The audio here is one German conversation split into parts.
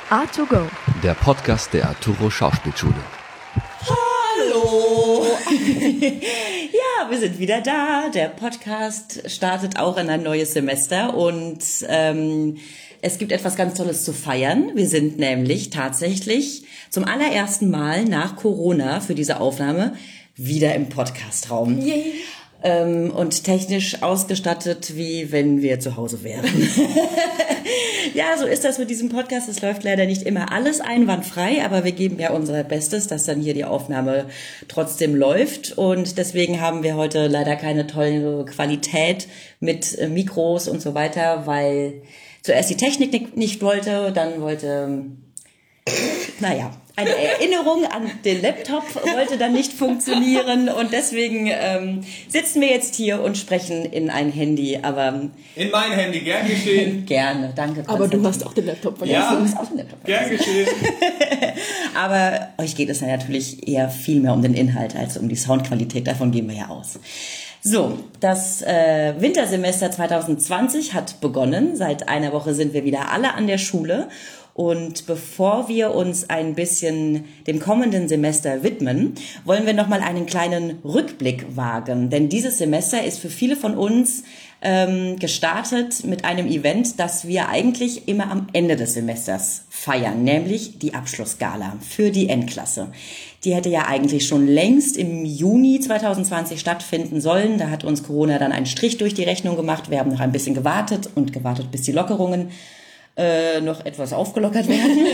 A2Go, der Podcast der Arturo Schauspielschule. Hallo! Ja, wir sind wieder da. Der Podcast startet auch in ein neues Semester und es gibt etwas ganz Tolles zu feiern. Wir sind nämlich tatsächlich zum allerersten Mal nach Corona für diese Aufnahme wieder im Podcastraum. Yay. Und technisch ausgestattet, wie wenn wir zu Hause wären. Ja, so ist das mit diesem Podcast. Es läuft leider nicht immer alles einwandfrei, aber wir geben ja unser Bestes, dass dann hier die Aufnahme trotzdem läuft. Und deswegen haben wir heute leider keine tolle Qualität mit Mikros und so weiter, weil zuerst die Technik nicht wollte, dann wollte... eine Erinnerung an den Laptop wollte dann nicht funktionieren und deswegen sitzen wir jetzt hier und sprechen in ein Handy, aber... In mein Handy, gern geschehen. Gerne, danke. Aber du hast auch den Laptop vergessen. Ja, Du hast auch den Laptop gern geschehen. Aber euch geht es ja natürlich eher viel mehr um den Inhalt als um die Soundqualität, davon gehen wir ja aus. So, das Wintersemester 2020 hat begonnen. Seit einer Woche sind wir wieder alle an der Schule. Und bevor wir uns ein bisschen dem kommenden Semester widmen, wollen wir nochmal einen kleinen Rückblick wagen. Denn dieses Semester ist für viele von uns gestartet mit einem Event, das wir eigentlich immer am Ende des Semesters feiern, nämlich die Abschlussgala für die Endklasse. Die hätte ja eigentlich schon längst im Juni 2020 stattfinden sollen. Da hat uns Corona dann einen Strich durch die Rechnung gemacht. Wir haben noch ein bisschen gewartet, bis die Lockerungen noch etwas aufgelockert werden.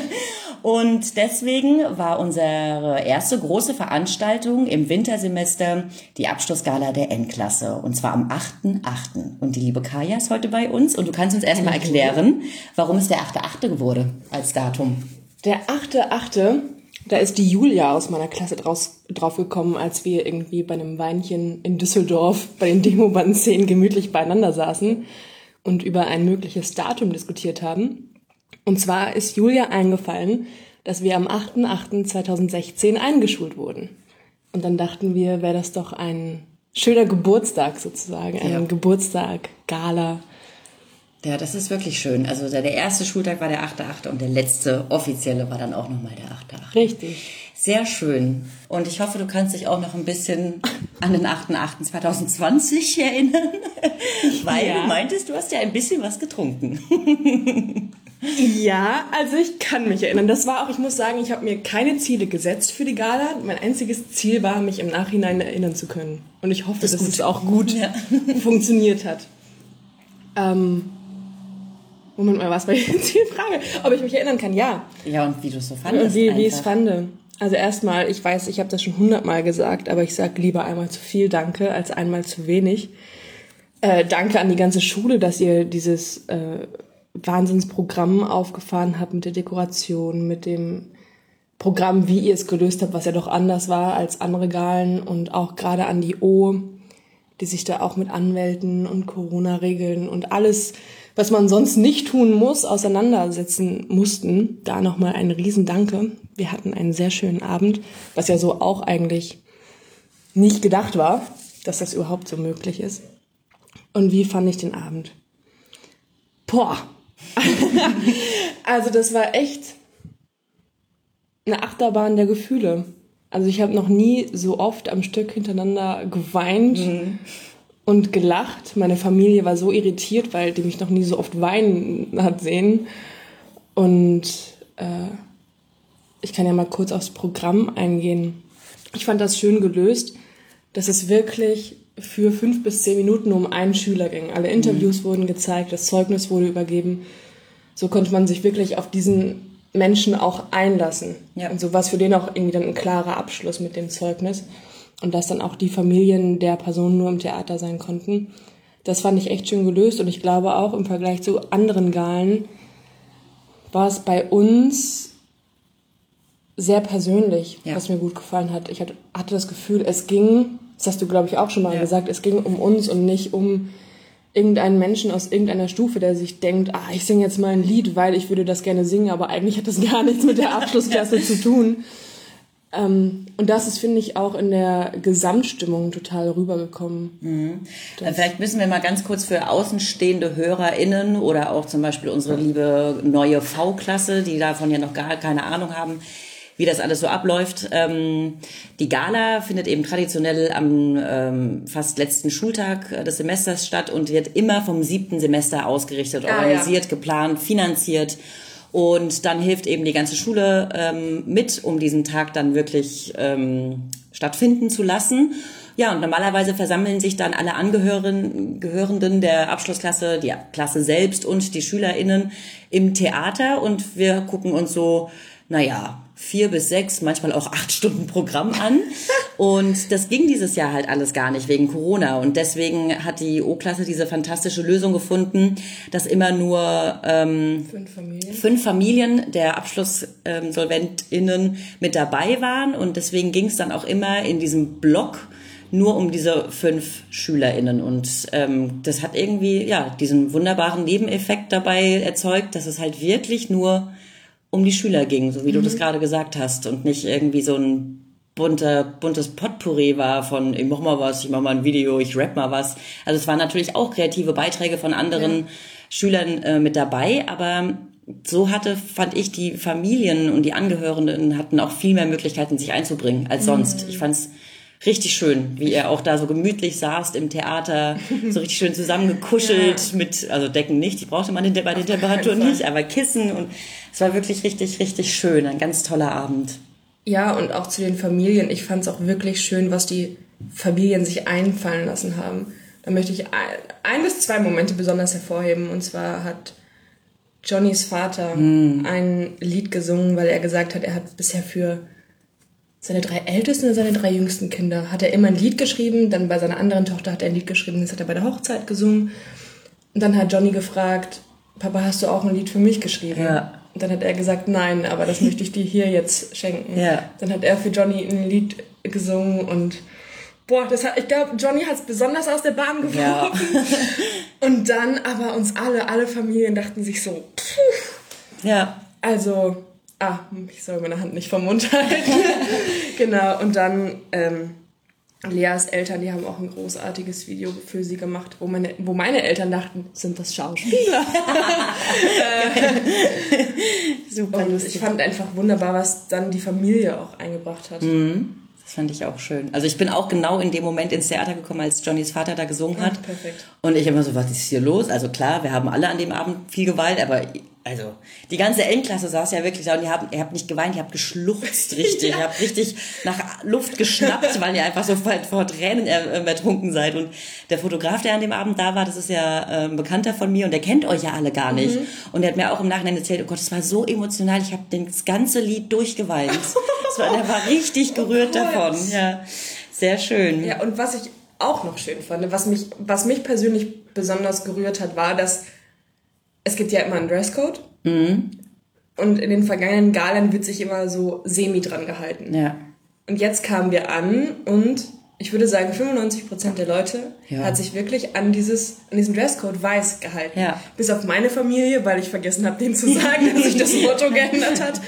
Und deswegen war unsere erste große Veranstaltung im Wintersemester die Abschlussgala der Endklasse. Und zwar am 8.8. Und die liebe Kaya ist heute bei uns. Und du kannst uns erstmal erklären, warum es der 8.8. wurde als Datum. Der 8.8., da ist die Julia aus meiner Klasse drauf gekommen, als wir irgendwie bei einem Weinchen in Düsseldorf bei den Demoband-Szenen gemütlich beieinander saßen und über ein mögliches Datum diskutiert haben. Und zwar ist Julia eingefallen, dass wir am 8.8.2016 eingeschult wurden. Und dann dachten wir, wäre das doch ein schöner Geburtstag sozusagen, ein Geburtstag, Gala. Ja, das ist wirklich schön. Also der erste Schultag war der 8.8. und der letzte offizielle war dann auch nochmal der 8.8. Richtig. Sehr schön. Und ich hoffe, du kannst dich auch noch ein bisschen an den 8.8.2020 erinnern, weil du meintest, du hast ja ein bisschen was getrunken. Ja, also ich kann mich erinnern. Das war auch, ich muss sagen, ich habe mir keine Ziele gesetzt für die Gala. Mein einziges Ziel war, mich im Nachhinein erinnern zu können. Und ich hoffe, dass es auch gut funktioniert hat. Moment mal, was war jetzt die Frage? Ob ich mich erinnern kann? Ja. Ja, und wie du es so fandest. Und wie ich es fand. Also erstmal, ich weiß, ich habe das schon 100-mal gesagt, aber ich sage lieber einmal zu viel Danke als einmal zu wenig. Danke an die ganze Schule, dass ihr dieses Wahnsinnsprogramm aufgefahren habt mit der Dekoration, mit dem Programm, wie ihr es gelöst habt, was ja doch anders war als andere Galen, und auch gerade an die O, die sich da auch mit Anwälten und Corona-Regeln und alles, was man sonst nicht tun muss, auseinandersetzen mussten. Da nochmal ein Riesendanke. Wir hatten einen sehr schönen Abend, was ja so auch eigentlich nicht gedacht war, dass das überhaupt so möglich ist. Und wie fand ich den Abend? Boah! Also das war echt eine Achterbahn der Gefühle. Also ich habe noch nie so oft am Stück hintereinander geweint und gelacht. Meine Familie war so irritiert, weil die mich noch nie so oft weinen hat sehen. Und ich kann ja mal kurz aufs Programm eingehen. Ich fand das schön gelöst, dass es wirklich für 5 bis 10 Minuten um einen Schüler ging. Alle Interviews wurden gezeigt, das Zeugnis wurde übergeben. So konnte man sich wirklich auf diesen Menschen auch einlassen. Ja. Und so war es für den auch irgendwie dann ein klarer Abschluss mit dem Zeugnis. Und dass dann auch die Familien der Personen nur im Theater sein konnten. Das fand ich echt schön gelöst. Und ich glaube auch im Vergleich zu anderen Galen war es bei uns sehr persönlich, was mir gut gefallen hat. Ich hatte das Gefühl, es ging, das hast du, glaube ich, auch schon mal gesagt, es ging um uns und nicht um irgendeinen Menschen aus irgendeiner Stufe, der sich denkt, ich singe jetzt mal ein Lied, weil ich würde das gerne singen, aber eigentlich hat das gar nichts mit der Abschlussklasse zu tun. Und das ist, finde ich, auch in der Gesamtstimmung total rübergekommen. Vielleicht müssen wir mal ganz kurz für außenstehende HörerInnen oder auch zum Beispiel unsere liebe neue V-Klasse, die davon ja noch gar keine Ahnung haben, wie das alles so abläuft. Die Gala findet eben traditionell am fast letzten Schultag des Semesters statt und wird immer vom 7. Semester ausgerichtet, organisiert, geplant, finanziert. Und dann hilft eben die ganze Schule mit, um diesen Tag dann wirklich stattfinden zu lassen. Ja, und normalerweise versammeln sich dann alle Angehörenden der Abschlussklasse, die Klasse selbst und die SchülerInnen im Theater. Und wir gucken uns so, 4 bis 6, manchmal auch 8 Stunden Programm an. Und das ging dieses Jahr halt alles gar nicht wegen Corona. Und deswegen hat die O-Klasse diese fantastische Lösung gefunden, dass immer nur 5 Familien der AbschlusssolventInnen mit dabei waren. Und deswegen ging es dann auch immer in diesem Block nur um diese 5 SchülerInnen. Und das hat irgendwie diesen wunderbaren Nebeneffekt dabei erzeugt, dass es halt wirklich nur um die Schüler ging, so wie du das gerade gesagt hast, und nicht irgendwie so ein buntes Potpourri war von ich mach mal was, ich mach mal ein Video, ich rap mal was. Also es waren natürlich auch kreative Beiträge von anderen Schülern mit dabei, aber so fand ich, die Familien und die Angehörigen hatten auch viel mehr Möglichkeiten, sich einzubringen als sonst. Ich fand's richtig schön, wie ihr auch da so gemütlich saßt im Theater, so richtig schön zusammengekuschelt also Decken nicht, die brauchte man bei den Temperaturen nicht, aber Kissen, und es war wirklich richtig, richtig schön, ein ganz toller Abend. Ja, und auch zu den Familien, ich fand es auch wirklich schön, was die Familien sich einfallen lassen haben. Da möchte ich 1 bis 2 Momente besonders hervorheben, und zwar hat Johnnys Vater ein Lied gesungen, weil er gesagt hat, er hat bisher für seine 3 ältesten oder seine 3 jüngsten Kinder hat er immer ein Lied geschrieben, dann bei seiner anderen Tochter hat er ein Lied geschrieben, das hat er bei der Hochzeit gesungen. Und dann hat Johnny gefragt, Papa, hast du auch ein Lied für mich geschrieben? Ja. Und dann hat er gesagt, nein, aber das möchte ich dir hier jetzt schenken. Ja. Dann hat er für Johnny ein Lied gesungen und ich glaube, Johnny hat es besonders aus der Bahn geworfen. Ja. Und dann aber alle Familien dachten sich so, Ja. Also, ich soll meine Hand nicht vom Mund halten. Genau, und dann Leas Eltern, die haben auch ein großartiges Video für sie gemacht, wo meine Eltern dachten, sind das Schauspieler? Super. Und ich fand einfach wunderbar, was dann die Familie auch eingebracht hat. Das fand ich auch schön. Also ich bin auch genau in dem Moment ins Theater gekommen, als Johnnys Vater da gesungen hat. Perfekt. Und ich immer so, was ist hier los? Also klar, wir haben alle an dem Abend viel geweint, aber also die ganze Endklasse saß ja wirklich da und ihr habt nicht geweint, ihr habt geschluchzt richtig. Ihr habt richtig nach Luft geschnappt, weil ihr einfach so vor Tränen ertrunken seid. Und der Fotograf, der an dem Abend da war, das ist ja ein Bekannter von mir und der kennt euch ja alle gar nicht. Und der hat mir auch im Nachhinein erzählt, oh Gott, das war so emotional, ich habe das ganze Lied durchgeweint. Der war richtig gerührt davon. Ja, sehr schön. Ja, und was ich auch noch schön fand, was mich persönlich besonders gerührt hat, war, dass es gibt ja immer einen Dresscode. Und in den vergangenen Galen wird sich immer so semi dran gehalten. Ja. Und jetzt kamen wir an und ich würde sagen, 95% der Leute hat sich wirklich an diesem Dresscode weiß gehalten. Ja. Bis auf meine Familie, weil ich vergessen habe, denen zu sagen, dass sich das Motto geändert hat.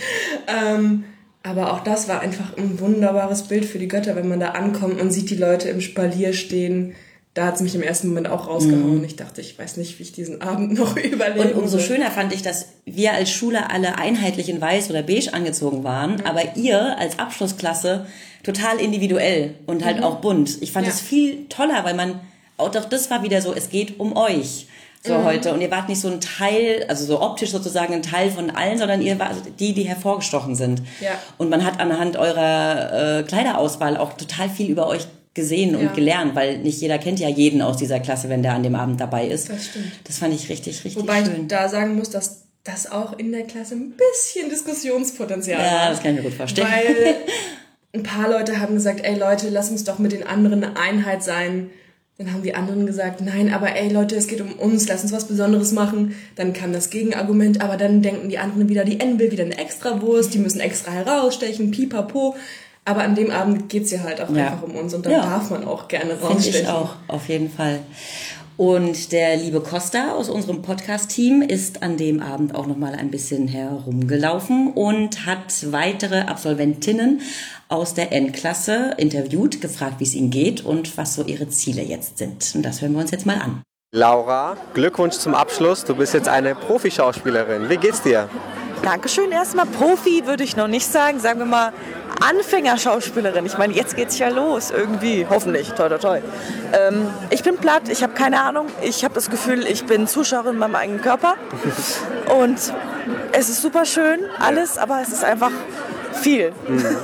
Aber auch das war einfach ein wunderbares Bild für die Götter, wenn man da ankommt und sieht die Leute im Spalier stehen. Da hat es mich im ersten Moment auch rausgehauen. Ich dachte, ich weiß nicht, wie ich diesen Abend noch überlebe. Und umso schöner fand ich, dass wir als Schule alle einheitlich in weiß oder beige angezogen waren, aber ihr als Abschlussklasse total individuell und halt auch bunt. Ich fand es viel toller, weil auch das war wieder so, es geht um euch. So heute. Und ihr wart nicht so ein Teil, also so optisch sozusagen ein Teil von allen, sondern ihr wart die hervorgestochen sind. Ja. Und man hat anhand eurer Kleiderauswahl auch total viel über euch gesehen und gelernt, weil nicht jeder kennt ja jeden aus dieser Klasse, wenn der an dem Abend dabei ist. Das stimmt. Das fand ich richtig, richtig schön. Wobei ich da sagen muss, dass das auch in der Klasse ein bisschen Diskussionspotenzial hat. Ja, das kann ich mir gut vorstellen. Weil ein paar Leute haben gesagt, ey Leute, lass uns doch mit den anderen eine Einheit sein. Dann haben die anderen gesagt, nein, aber ey Leute, es geht um uns, lass uns was Besonderes machen. Dann kam das Gegenargument, aber dann denken die anderen wieder, die N will wieder eine Extrawurst, die müssen extra herausstechen, pipapo. Aber an dem Abend geht's ja halt auch einfach um uns und dann darf man auch gerne rausstechen. Finde ich auch, auf jeden Fall. Und der liebe Costa aus unserem Podcast-Team ist an dem Abend auch nochmal ein bisschen herumgelaufen und hat weitere Absolventinnen aus der N-Klasse interviewt, gefragt, wie es ihnen geht und was so ihre Ziele jetzt sind. Und das hören wir uns jetzt mal an. Laura, Glückwunsch zum Abschluss. Du bist jetzt eine Profischauspielerin. Wie geht's dir? Dankeschön. Erstmal Profi würde ich noch nicht sagen wir mal Anfängerschauspielerin. Ich meine, jetzt geht's ja los irgendwie, hoffentlich, toi toi toi. Ich bin platt, ich habe keine Ahnung. Ich habe das Gefühl, ich bin Zuschauerin in meinem eigenen Körper und es ist super schön, alles, aber es ist einfach viel.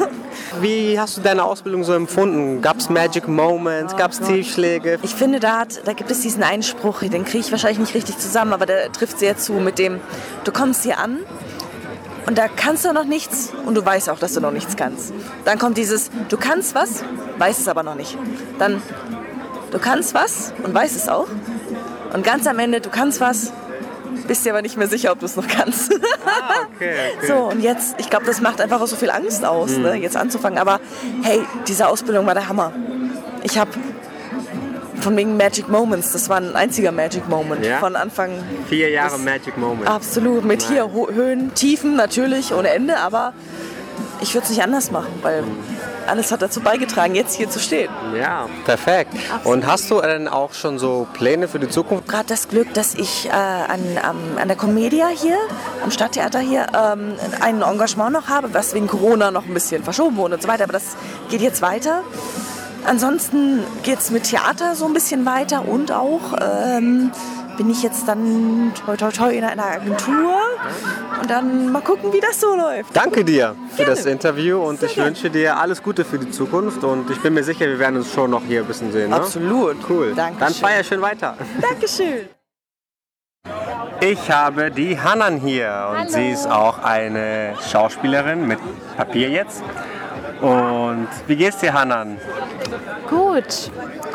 Wie hast du deine Ausbildung so empfunden? Gab es Magic Moments? Gab es Tiefschläge? Ich finde, da gibt es diesen Einspruch, den kriege ich wahrscheinlich nicht richtig zusammen, aber der trifft sehr zu mit dem, du kommst hier an und da kannst du noch nichts und du weißt auch, dass du noch nichts kannst. Dann kommt dieses, du kannst was, weißt es aber noch nicht. Dann, du kannst was und weißt es auch. Und ganz am Ende, du kannst was, bist dir aber nicht mehr sicher, ob du es noch kannst. Okay. So, und jetzt, ich glaube, das macht einfach auch so viel Angst aus, ne, jetzt anzufangen. Aber hey, diese Ausbildung war der Hammer. Ich habe von wegen Magic Moments, das war ein einziger Magic Moment von Anfang. 4 Jahre Magic Moments. Absolut, mit hier Höhen, Tiefen natürlich, ohne Ende, aber ich würde es nicht anders machen, weil alles hat dazu beigetragen, jetzt hier zu stehen. Ja, perfekt. Und hast du denn auch schon so Pläne für die Zukunft? Gerade das Glück, dass ich an der Comedia hier, am Stadttheater hier, ein Engagement noch habe, was wegen Corona noch ein bisschen verschoben wurde und so weiter, aber das geht jetzt weiter. Ansonsten geht es mit Theater so ein bisschen weiter und auch bin ich jetzt dann toi toi toi in einer Agentur und dann mal gucken, wie das so läuft. Danke dir für Gerne. das Interview und Sehr ich gerne. wünsche dir alles Gute für die Zukunft und ich bin mir sicher, wir werden uns schon noch hier ein bisschen sehen. Ne? Absolut. Cool. Dankeschön. Dann feier schön weiter. Dankeschön. Ich habe die Hanan hier und sie ist auch eine Schauspielerin mit Papier jetzt. Und wie geht's dir, Hanan? Gut.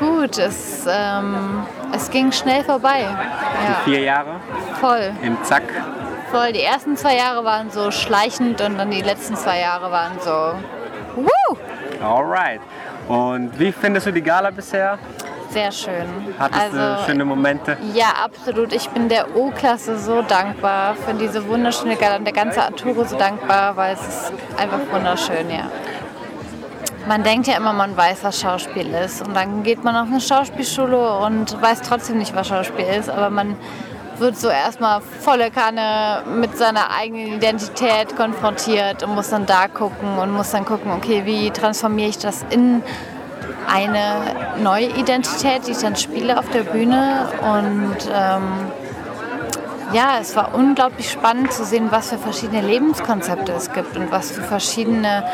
Es ging schnell vorbei. Die 4 Jahre Voll. im Zack. Die ersten 2 Jahre waren so schleichend und dann die letzten 2 Jahre waren so woo! Alright. Und wie findest du die Gala bisher? Sehr schön. Hattest du schöne Momente? Ja, absolut. Ich bin der O-Klasse so dankbar für diese wunderschöne Gala und der ganze Arturo so dankbar, weil es ist einfach wunderschön, ja. Man denkt ja immer, man weiß, was Schauspiel ist. Und dann geht man auf eine Schauspielschule und weiß trotzdem nicht, was Schauspiel ist. Aber man wird so erstmal volle Kanne mit seiner eigenen Identität konfrontiert und muss dann da gucken und muss dann gucken, okay, wie transformiere ich das in eine neue Identität, die ich dann spiele auf der Bühne. Und ja, es war unglaublich spannend zu sehen, was für verschiedene Lebenskonzepte es gibt und was für verschiedene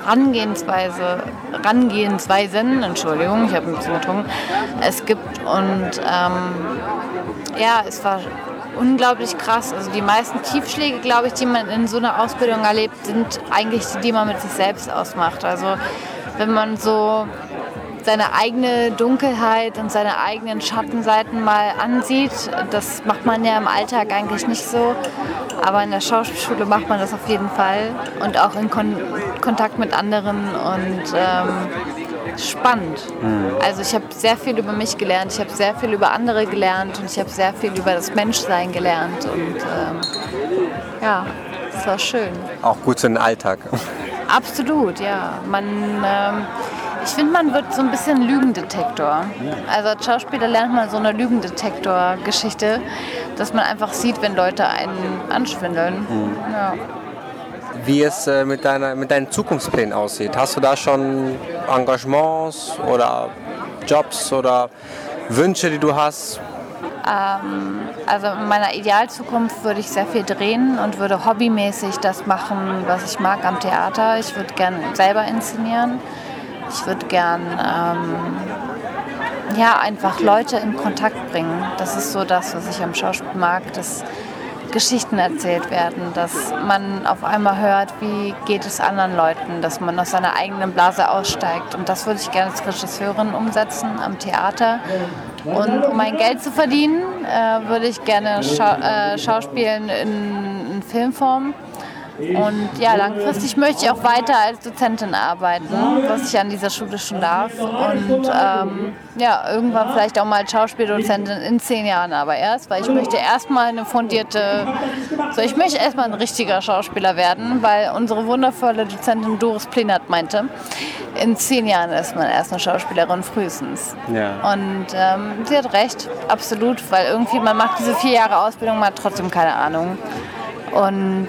Herangehensweisen, Entschuldigung, ich habe ein bisschen getrunken, es gibt. Und ja, es war unglaublich krass. Also die meisten Tiefschläge, glaube ich, die man in so einer Ausbildung erlebt, sind eigentlich die, die man mit sich selbst ausmacht. Also wenn man so seine eigene Dunkelheit und seine eigenen Schattenseiten mal ansieht. Das macht man ja im Alltag eigentlich nicht so, aber in der Schauspielschule macht man das auf jeden Fall und auch in Kontakt mit anderen und spannend. Also ich habe sehr viel über mich gelernt, ich habe sehr viel über andere gelernt und ich habe sehr viel über das Menschsein gelernt und ja, es war schön. Auch gut für den Alltag. Absolut, ja. Ich finde, man wird so ein bisschen Lügendetektor. Also als Schauspieler lernt man so eine Lügendetektor-Geschichte, dass man einfach sieht, wenn Leute einen anschwindeln. Ja. Wie es mit deinen Zukunftsplänen aussieht. Hast du da schon Engagements oder Jobs oder Wünsche, die du hast? Also in meiner Idealzukunft würde ich sehr viel drehen und würde hobbymäßig das machen, was ich mag am Theater. Ich würde gern selber inszenieren. Ich würde gern einfach Leute in Kontakt bringen. Das ist so das, was ich am Schauspiel mag, dass Geschichten erzählt werden, dass man auf einmal hört, wie geht es anderen Leuten, dass man aus seiner eigenen Blase aussteigt. Und das würde ich gerne als Regisseurin umsetzen am Theater. Und um mein Geld zu verdienen, würde ich gerne schauspielen in Filmform. Und ja, langfristig möchte ich auch weiter als Dozentin arbeiten, was ich an dieser Schule schon darf. Und ja, irgendwann vielleicht auch mal als Schauspieldozentin in 10 Jahren aber erst, weil ich möchte erstmal ich möchte erstmal ein richtiger Schauspieler werden, weil unsere wundervolle Dozentin Doris Plenert meinte, in 10 Jahren ist man erst eine Schauspielerin frühestens. Ja. Und sie hat recht, absolut, weil irgendwie man macht diese 4 Jahre Ausbildung, man hat trotzdem keine Ahnung. Und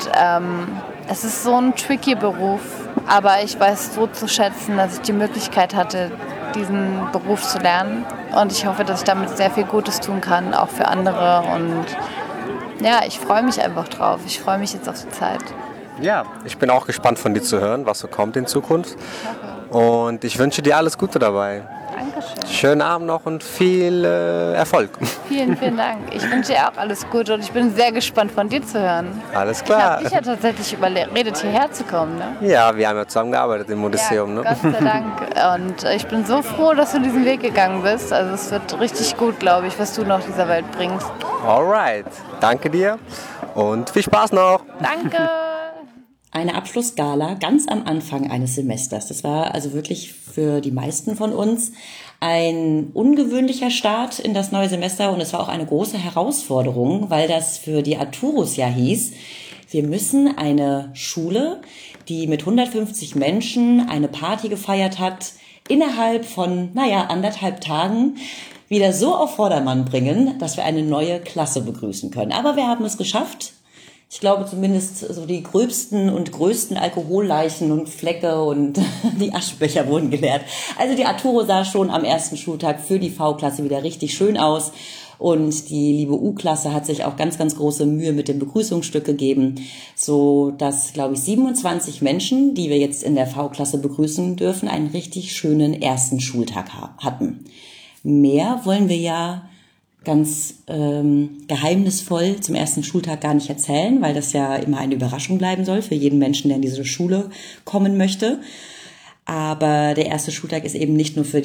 es ist so ein tricky Beruf, aber ich weiß so zu schätzen, dass ich die Möglichkeit hatte, diesen Beruf zu lernen. Und ich hoffe, dass ich damit sehr viel Gutes tun kann, auch für andere. Und ja, ich freue mich einfach drauf. Ich freue mich jetzt auf die Zeit. Ja, ich bin auch gespannt von dir zu hören, was so kommt in Zukunft. Und ich wünsche dir alles Gute dabei. Dankeschön. Schönen Abend noch und viel Erfolg. Vielen, vielen Dank. Ich wünsche dir auch alles Gute und ich bin sehr gespannt, von dir zu hören. Alles Ich habe klar. dich ja tatsächlich überredet, hierher zu kommen. Ne? Ja, wir haben ja zusammen gearbeitet im Museum. Ja, Ne? Gott sei Dank. Und ich bin so froh, dass du diesen Weg gegangen bist. Also es wird richtig gut, glaube ich, was du noch dieser Welt bringst. Alright, danke dir und viel Spaß noch. Danke. Eine Abschlussgala ganz am Anfang eines Semesters. Das war also wirklich für die meisten von uns ein ungewöhnlicher Start in das neue Semester und es war auch eine große Herausforderung, weil das für die Arturus ja hieß, wir müssen eine Schule, die mit 150 Menschen eine Party gefeiert hat, innerhalb von, 1,5 Tagen wieder so auf Vordermann bringen, dass wir eine neue Klasse begrüßen können. Aber wir haben es geschafft. Ich glaube zumindest so die gröbsten und größten Alkoholleichen und Flecke und die Aschenbecher wurden geleert. Also die Arturo sah schon am ersten Schultag für die V-Klasse wieder richtig schön aus. Und die liebe U-Klasse hat sich auch ganz, ganz große Mühe mit dem Begrüßungsstück gegeben, so dass, glaube ich, 27 Menschen, die wir jetzt in der V-Klasse begrüßen dürfen, einen richtig schönen ersten Schultag hatten. Mehr wollen wir ja ganz geheimnisvoll zum ersten Schultag gar nicht erzählen, weil das ja immer eine Überraschung bleiben soll für jeden Menschen, der in diese Schule kommen möchte. Aber der erste Schultag ist eben nicht nur für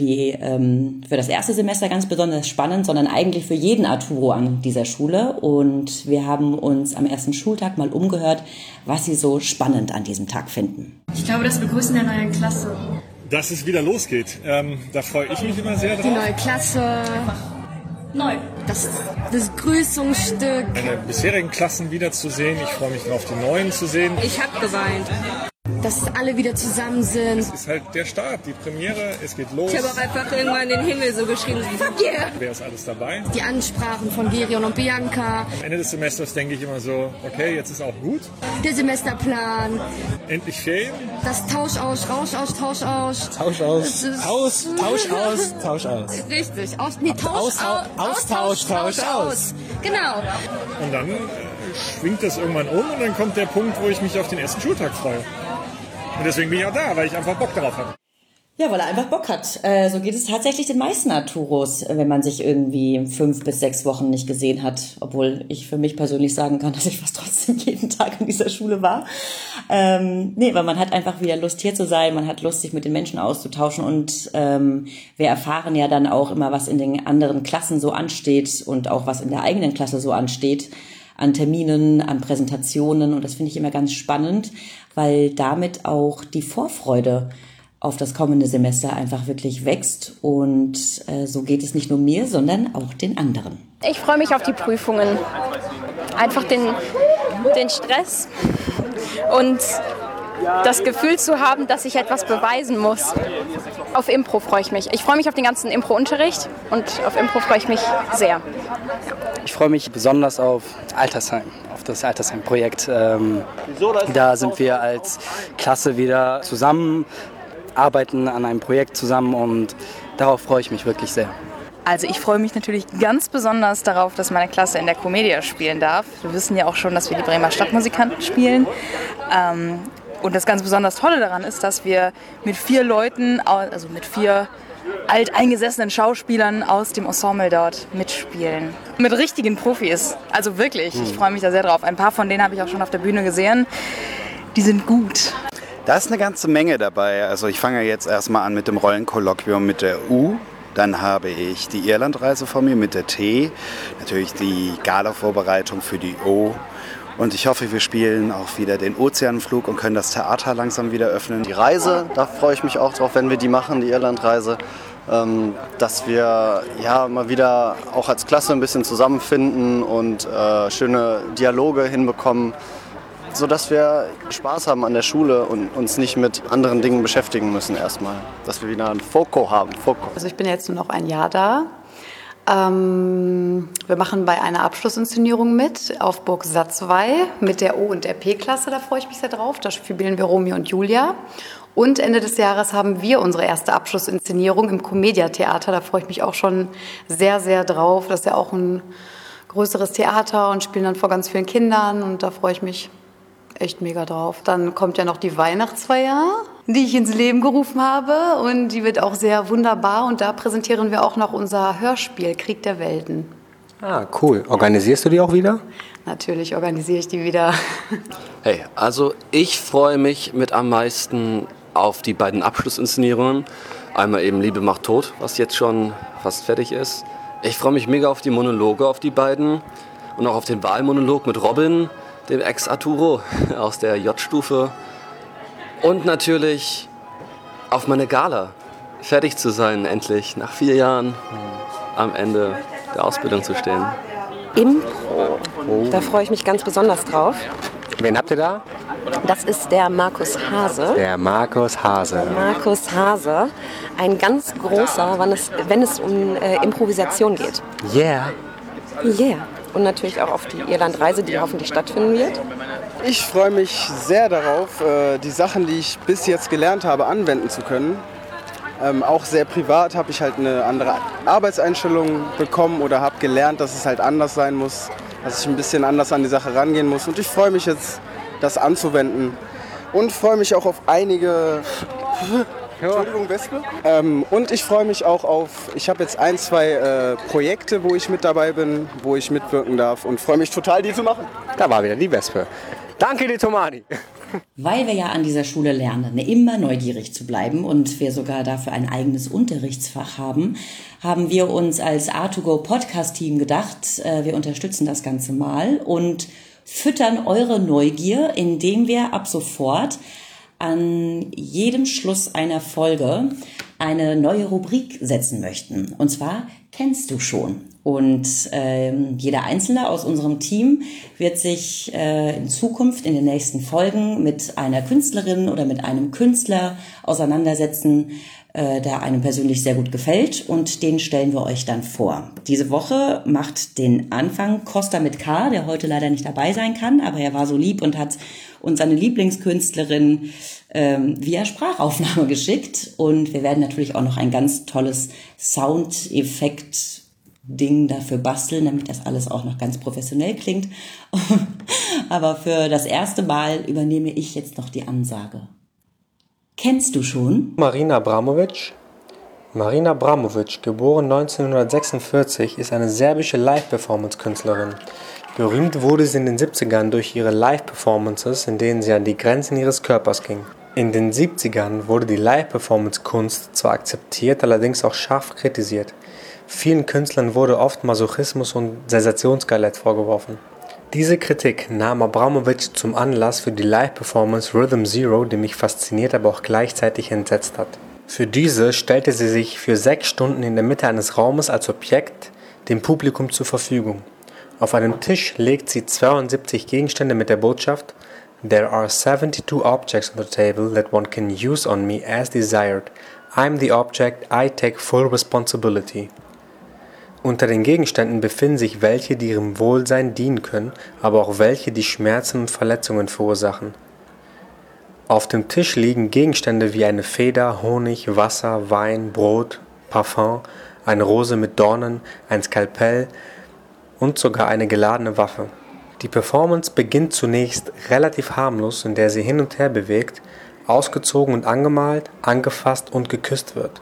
das erste Semester ganz besonders spannend, sondern eigentlich für jeden Arturo an dieser Schule. Und wir haben uns am ersten Schultag mal umgehört, was sie so spannend an diesem Tag finden. Ich glaube, das Begrüßen der neuen Klasse. Dass es wieder losgeht. Da freue ich mich immer sehr drauf. Die neue Klasse. Neu. Das Begrüßungsstück. Meine bisherigen Klassen wiederzusehen. Ich freue mich drauf, die neuen zu sehen. Ich habe geweint. Dass alle wieder zusammen sind. Es ist halt der Start, die Premiere, es geht los. Ich habe auch einfach irgendwann den Himmel so geschrieben. Fuck yeah! Wer ist alles dabei? Die Ansprachen von Gerion und Bianca. Am Ende des Semesters denke ich immer so, okay, jetzt ist auch gut. Der Semesterplan. Endlich Ferien. Das Tausch-Aus, Rausch-Aus, Tausch-Aus. Tausch-Aus. Tausch-Aus, Tausch-Aus. Richtig. Austausch, Tausch-Aus. Genau. Und dann schwingt das irgendwann um und dann kommt der Punkt, wo ich mich auf den ersten Schultag freue. Und deswegen bin ich auch da, weil ich einfach Bock darauf habe. Ja, weil er einfach Bock hat. So geht es tatsächlich den meisten Arturos, wenn man sich irgendwie 5 bis 6 Wochen nicht gesehen hat. Obwohl ich für mich persönlich sagen kann, dass ich fast trotzdem jeden Tag in dieser Schule war. Weil man hat einfach wieder Lust, hier zu sein. Man hat Lust, sich mit den Menschen auszutauschen. Und wir erfahren ja dann auch immer, was in den anderen Klassen so ansteht und auch was in der eigenen Klasse so ansteht. An Terminen, an Präsentationen. Und das finde ich immer ganz spannend, weil damit auch die Vorfreude auf das kommende Semester einfach wirklich wächst. Und so geht es nicht nur mir, sondern auch den anderen. Ich freue mich auf die Prüfungen. Einfach den Stress und das Gefühl zu haben, dass ich etwas beweisen muss. Auf Impro freue ich mich. Ich freue mich auf den ganzen Impro-Unterricht und auf Impro freue ich mich sehr. Ich freue mich besonders auf Altersheim, auf das Altersheim-Projekt. Da sind wir als Klasse wieder zusammen, arbeiten an einem Projekt zusammen und darauf freue ich mich wirklich sehr. Also ich freue mich natürlich ganz besonders darauf, dass meine Klasse in der Commedia spielen darf. Wir wissen ja auch schon, dass wir die Bremer Stadtmusikanten spielen. Und das ganz besonders Tolle daran ist, dass wir mit 4 Leuten, also mit 4 alteingesessenen Schauspielern aus dem Ensemble dort mitspielen. Mit richtigen Profis. Also wirklich, ich freue mich da sehr drauf. Ein paar von denen habe ich auch schon auf der Bühne gesehen. Die sind gut. Da ist eine ganze Menge dabei. Also ich fange jetzt erstmal an mit dem Rollenkolloquium mit der U. Dann habe ich die Irlandreise vor mir mit der T. Natürlich die Gala-Vorbereitung für die O. Und ich hoffe, wir spielen auch wieder den Ozeanflug und können das Theater langsam wieder öffnen. Die Reise, da freue ich mich auch drauf, wenn wir die machen, die Irlandreise. Dass wir mal wieder auch als Klasse ein bisschen zusammenfinden und schöne Dialoge hinbekommen, sodass wir Spaß haben an der Schule und uns nicht mit anderen Dingen beschäftigen müssen erstmal. Dass wir wieder einen Fokus haben. Also ich bin jetzt nur noch ein Jahr da. Wir machen bei einer Abschlussinszenierung mit auf Burg Satzwey mit der O- und der P-Klasse, da freue ich mich sehr drauf. Da spielen wir Romeo und Julia. Und Ende des Jahres haben wir unsere erste Abschlussinszenierung im Comedia-Theater. Da freue ich mich auch schon sehr, sehr drauf. Das ist ja auch ein größeres Theater und spielen dann vor ganz vielen Kindern. Und da freue ich mich echt mega drauf. Dann kommt ja noch die Weihnachtsfeier, die ich ins Leben gerufen habe. Und die wird auch sehr wunderbar. Und da präsentieren wir auch noch unser Hörspiel Krieg der Welten. Ah, cool. Organisierst du die auch wieder? Natürlich organisiere ich die wieder. Hey, also ich freue mich mit am meisten auf die beiden Abschlussinszenierungen. Einmal eben Liebe macht tot, was jetzt schon fast fertig ist. Ich freue mich mega auf die Monologe, auf die beiden. Und auch auf den Wahlmonolog mit Robin, dem Ex-Arturo aus der J-Stufe. Und natürlich auf meine Gala. Fertig zu sein, endlich, nach 4 Jahren am Ende der Ausbildung zu stehen. Impro. Da freue ich mich ganz besonders drauf. Wen habt ihr da? Das ist der Markus Hase. Der Markus Hase. Markus Hase, ein ganz großer, wenn es um Improvisation geht. Yeah. Yeah. Und natürlich auch auf die Irlandreise, die hoffentlich stattfinden wird. Ich freue mich sehr darauf, die Sachen, die ich bis jetzt gelernt habe, anwenden zu können. Auch sehr privat habe ich halt eine andere Arbeitseinstellung bekommen oder habe gelernt, dass es halt anders sein muss, dass ich ein bisschen anders an die Sache rangehen muss. Und ich freue mich jetzt, das anzuwenden. Und freue mich auch auf einige... Entschuldigung, Wespe. Und ich freue mich auch auf... Ich habe jetzt 1, 2 Projekte, wo ich mit dabei bin, wo ich mitwirken darf. Und freue mich total, die zu machen. Da war wieder die Wespe. Danke, die Tomani. Weil wir ja an dieser Schule lernen, immer neugierig zu bleiben und wir sogar dafür ein eigenes Unterrichtsfach haben, haben wir uns als A2Go Podcast-Team gedacht, wir unterstützen das Ganze mal und füttern eure Neugier, indem wir ab sofort an jedem Schluss einer Folge eine neue Rubrik setzen möchten. Und zwar Kennst du schon? Und jeder Einzelne aus unserem Team wird sich in Zukunft in den nächsten Folgen mit einer Künstlerin oder mit einem Künstler auseinandersetzen, der einem persönlich sehr gut gefällt, und den stellen wir euch dann vor. Diese Woche macht den Anfang Costa mit K, der heute leider nicht dabei sein kann, aber er war so lieb und hat uns seine Lieblingskünstlerin via Sprachaufnahme geschickt, und wir werden natürlich auch noch ein ganz tolles Soundeffekt-Ding dafür basteln, damit das alles auch noch ganz professionell klingt. Aber für das erste Mal übernehme ich jetzt noch die Ansage. Kennst du schon? Marina Abramovic. Marina Abramovic, geboren 1946, ist eine serbische Live-Performance-Künstlerin. Berühmt wurde sie in den 70ern durch ihre Live-Performances, in denen sie an die Grenzen ihres Körpers ging. In den 70ern wurde die Live-Performance-Kunst zwar akzeptiert, allerdings auch scharf kritisiert. Vielen Künstlern wurde oft Masochismus und Sensationsgeilheit vorgeworfen. Diese Kritik nahm Abramovic zum Anlass für die Live-Performance Rhythm Zero, die mich fasziniert, aber auch gleichzeitig entsetzt hat. Für diese stellte sie sich für 6 Stunden in der Mitte eines Raumes als Objekt dem Publikum zur Verfügung. Auf einem Tisch legt sie 72 Gegenstände mit der Botschaft: There are 72 objects on the table that one can use on me as desired. I'm the object, I take full responsibility. Unter den Gegenständen befinden sich welche, die ihrem Wohlsein dienen können, aber auch welche, die Schmerzen und Verletzungen verursachen. Auf dem Tisch liegen Gegenstände wie eine Feder, Honig, Wasser, Wein, Brot, Parfum, eine Rose mit Dornen, ein Skalpell und sogar eine geladene Waffe. Die Performance beginnt zunächst relativ harmlos, in der sie hin und her bewegt, ausgezogen und angemalt, angefasst und geküsst wird.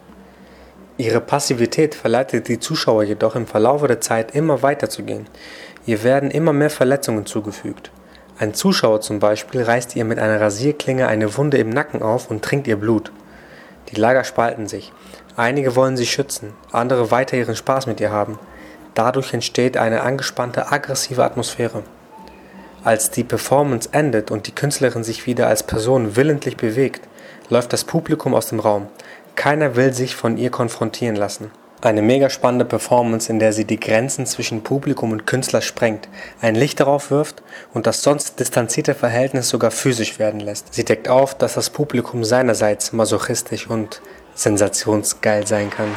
Ihre Passivität verleitet die Zuschauer jedoch im Verlauf der Zeit immer weiter zu gehen. Ihr werden immer mehr Verletzungen zugefügt. Ein Zuschauer zum Beispiel reißt ihr mit einer Rasierklinge eine Wunde im Nacken auf und trinkt ihr Blut. Die Lager spalten sich. Einige wollen sie schützen, andere weiter ihren Spaß mit ihr haben. Dadurch entsteht eine angespannte, aggressive Atmosphäre. Als die Performance endet und die Künstlerin sich wieder als Person willentlich bewegt, läuft das Publikum aus dem Raum. Keiner will sich von ihr konfrontieren lassen. Eine mega spannende Performance, in der sie die Grenzen zwischen Publikum und Künstler sprengt, ein Licht darauf wirft und das sonst distanzierte Verhältnis sogar physisch werden lässt. Sie deckt auf, dass das Publikum seinerseits masochistisch und sensationsgeil sein kann.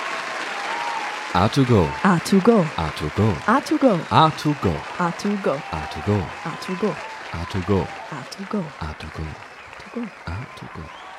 A2Go. A2Go. A2Go. A2Go. A2Go. A2Go. A2Go. A2Go. A2Go. A2Go. A2Go. A2Go.